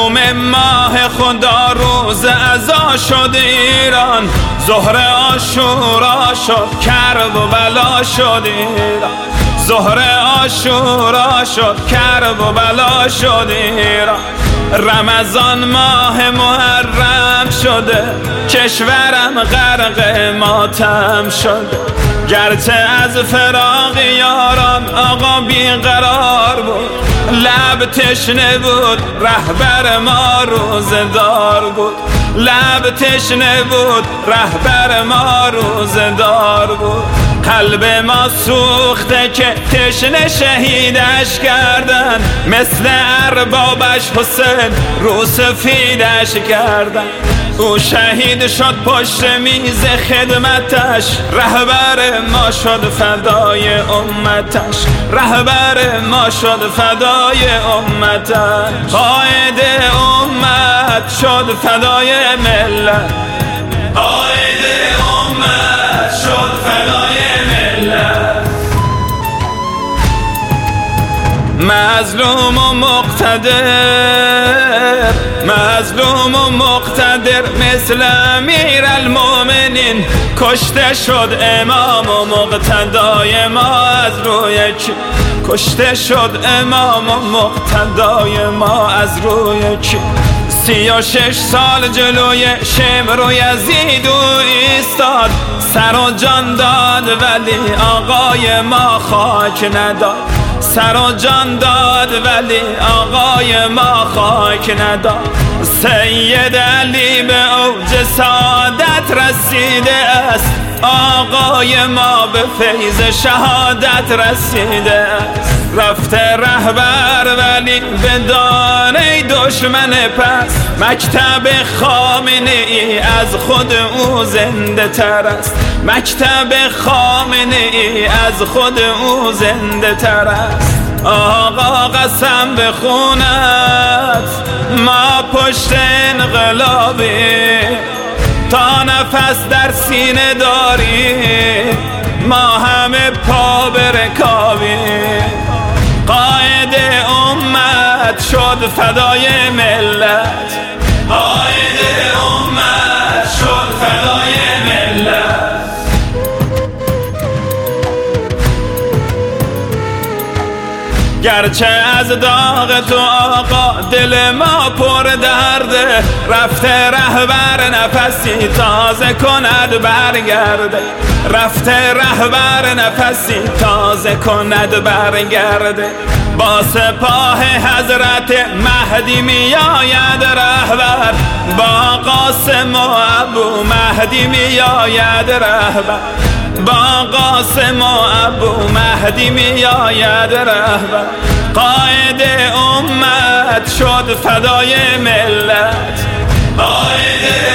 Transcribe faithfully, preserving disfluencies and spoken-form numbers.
مظلوم ماه خدا روز عزا شد ایران، ظهر عاشورا شد کرب و بلا شد ایران، ظهر عاشورا شد کرب و بلا شد ایران. رمضان ماه محرم شده، کشورم غرق ماتم شده، گرچه از فراق یاران آقا بیقرار بود، لب تشنه بود رهبر ما روزدار بود، لب تشنه بود رهبر ما روزدار بود. قلب ما سوخته که تشنه شهیدش کردن، مثل اربابش حسین رو سفیدش کردن. او شهید شد پشت میز خدمتش، رهبر ما شد فدای امتش، رهبر ما شد فدای امتش. قائد امت شد فدای ملت، قائد امت شد فدای ملت. مظلوم و مقتدر، مظلوم و مقتدر مثل امیر المؤمنین، کشته شد امام و مقتدای ما از روی کی، کشته شد امام و مقتدای ما از روی کی. سی و شش سال جلوی شمر و یزید او ایستاد، سر و جان داد ولی آقای ما خاک نداد، سر و جان داد ولی آقای ما خاک نداد. سید علی به اوج سعادت رسیده است، آقای ما به فیض شهادت رسیده است. رفته رهبر ولی به دانه دشمن پس، مکتب خامنه ای از خود او زنده تر است، مکتب خامنه ای از خود او زنده تر است. آقا قسم بخوند ما پشت انقلابی، تا نفس در سینه داریم ما همه پا به رکابیم. قائد امت شد فدای ملت، قائد امت شد فدای ملت. گرچه از داغ تو آقا دل ما پر درده، رفته رهبر نفسی تازه کند برگرده، رفته رهبر نفسی تازه کند برگرده. با سپاه حضرت مهدی می آید رهبر، با قاسم و ابو مهدی می آید رهبر، با قاسم و ابو مهدی می آید رهبر. قائد امت شد فدای ملت، قائد